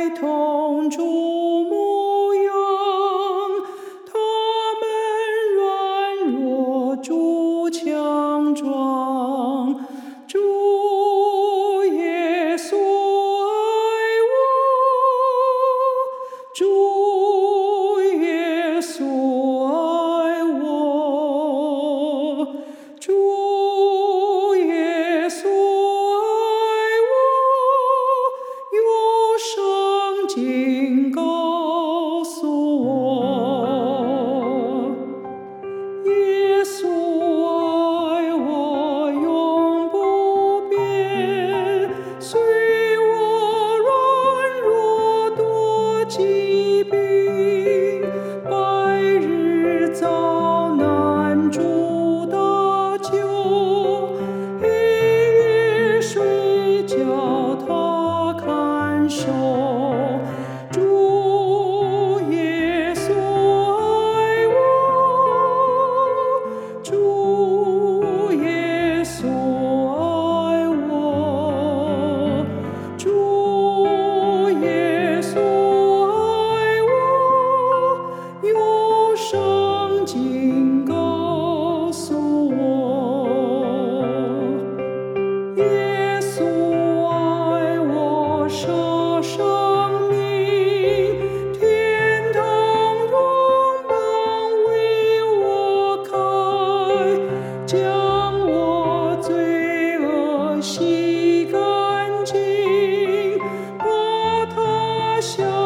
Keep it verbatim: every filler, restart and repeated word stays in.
同主牧养，他们软弱，主强壮。主耶稣爱我，主耶稣爱我，主耶稣爱我，有圣经告诉我，耶稣爱我永不变，虽我软弱多疾病，白日遭难主搭救，黑夜睡觉他看守。主耶稣爱我，主耶稣爱我，主耶稣爱我，有圣经告诉我，耶稣爱我舍生命，天堂荣榜为我开，将我罪恶洗干净，把它消